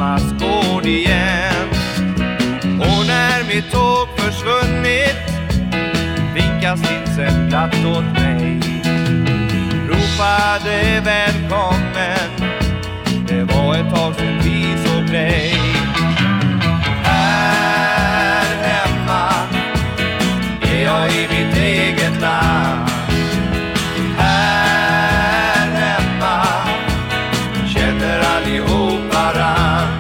mammas gård igen. Och när mitt tåg försvunnit vinkas stinsen glatt åt mig, ropade välkommen, det var ett tag sedan vi såg dig. Här hemma är jag i mitt eget land. Här hemma känner allihop varann.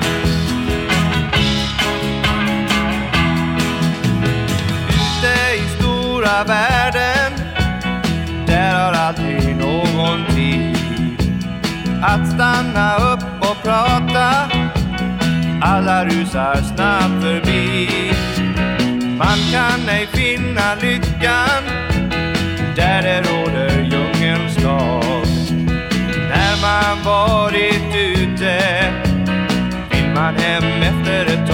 Ute i stora världen, där har alltid någon tid att stanna upp och prata. Alla rusar snabbt förbi. Man kan ej finna lyckan där det råder djungelns lag. När man varit ute vill man hem efter ett